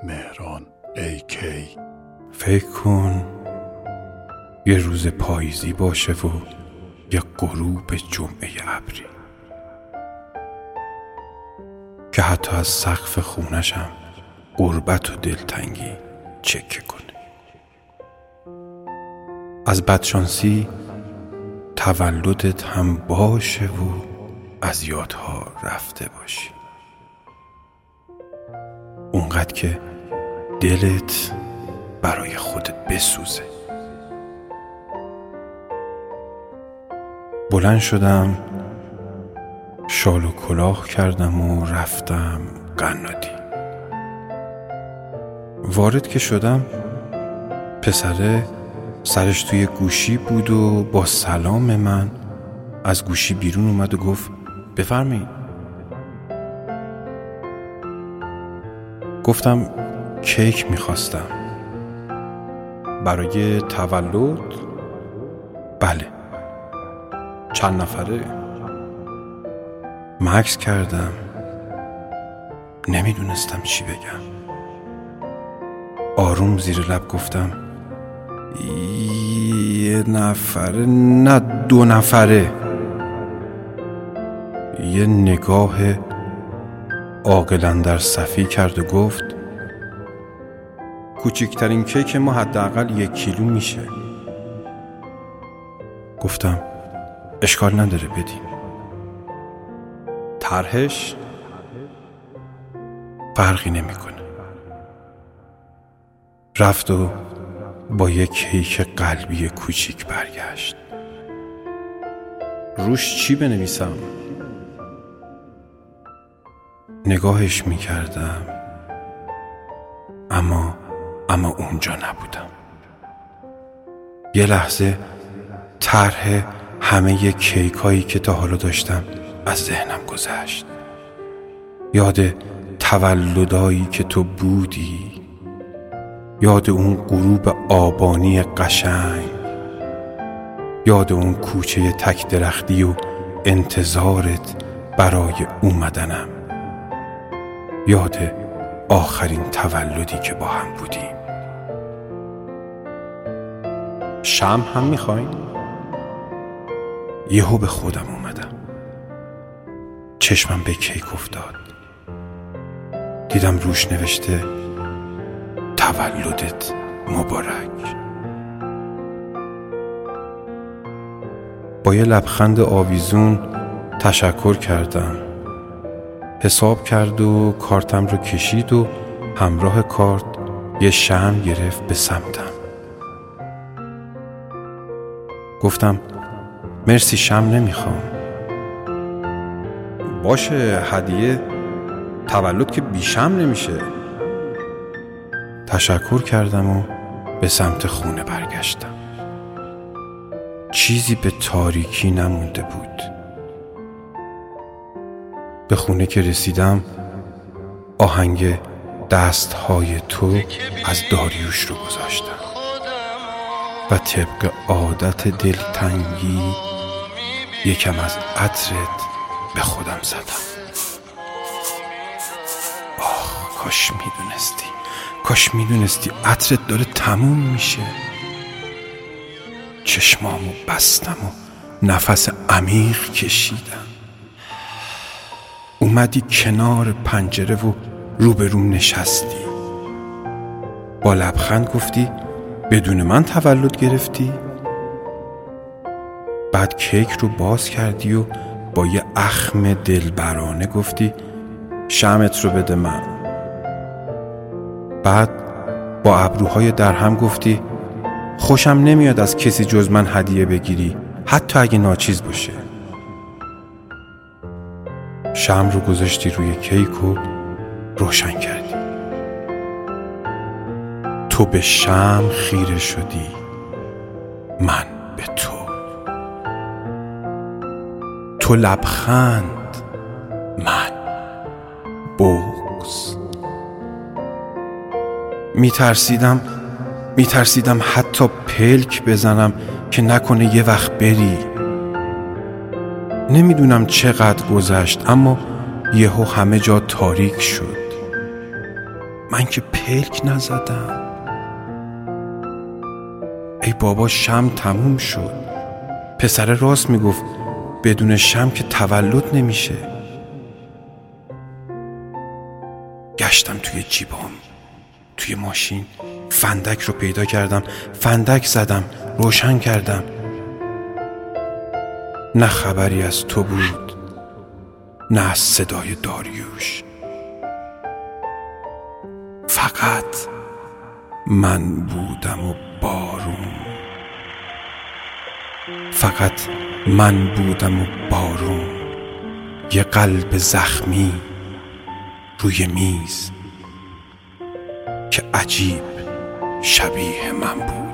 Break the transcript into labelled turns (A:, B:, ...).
A: مهران AK.
B: فکر کن یه روز پاییزی باشه و یه غروب جمعه ابری که حتی از سقف خونشم غربت و دلتنگی چکه کنه. از بدشانسی تولدت هم باشه و از یادها رفته باشی، اونقدر که دلت برای خودت بسوزه. بلند شدم، شال و کلاه کردم و رفتم قنادی. وارد که شدم، پسره سرش توی گوشی بود و با سلام من از گوشی بیرون اومد و گفت بفرمایید. گفتم کیک میخواستم. برای تولد؟ بله. چند نفره؟ مکث کردم، نمیدونستم چی بگم. آروم زیر لب گفتم یه نفره، نه 2 نفره. یه نگاه عاقل اندر صفی کرد و گفت کوچکترین کیک ما حداقل 1 کیلو میشه. گفتم اشکال نداره بدیم. طرحش فرقی نمیکنه. رفت و با 1 کیک قلبی کوچیک برگشت. روش چی بنویسم؟ نگاهش میکردم اما اونجا نبودم. یه لحظه طرح همه کیک هایی که تا حالا داشتم از ذهنم گذشت. یاد تولدایی که تو بودی، یاد اون غروب آبانی قشنگ، یاد اون کوچه تک درختی و انتظارت برای اومدنم، یاد آخرین تولدی که با هم بودیم. شمع هم میخواین؟ یهو به خودم اومدم. چشمم به کیک افتاد. دیدم روش نوشته تولدت مبارک. با یه لبخند آویزون تشکر کردم. حساب کرد و کارتم رو کشید و همراه کارت یه شمع گرفت به سمتم. گفتم مرسی، شمع نمیخوام. باشه، هدیه تولد که بی شمع نمیشه. تشکر کردم و به سمت خونه برگشتم. چیزی به تاریکی نمونده بود. به خونه که رسیدم آهنگ دستهای تو از داریوش رو گذاشتم و طبق عادت دلتنگی یکم از عطرت به خودم زدم. آه، کاش میدونستی عطرت داره تموم میشه. چشمامو بستم و نفس عمیق کشیدم. اومدی کنار پنجره و روبروم نشستی. با لبخند گفتی بدون من تولد گرفتی؟ بعد کیک رو باز کردی و با یه اخم دلبرانه گفتی شمعت رو بده من. بعد با ابروهای درهم گفتی خوشم نمیاد از کسی جز من هدیه بگیری، حتی اگه ناچیز باشه. شمع رو گذاشتی روی کیک و روشن کردی. تو به شمع خیره شدی، من به تو لبخند، من بغض. میترسیدم حتی پلک بزنم که نکنه یه وقت بری. نمیدونم چقدر گذشت اما یهو همه جا تاریک شد. من که پلک نزدم. ای بابا شمع تموم شد. پسر راست میگفت بدون شمع که تولد نمیشه. گشتم توی جیبام، توی ماشین فندک رو پیدا کردم، فندک زدم، روشن کردم. نه خبری از تو بود، نه از صدای داریوش. فقط من بودم و بارون. فقط من بودم و بارون. یه قلب زخمی روی میز که عجیب شبیه من بود.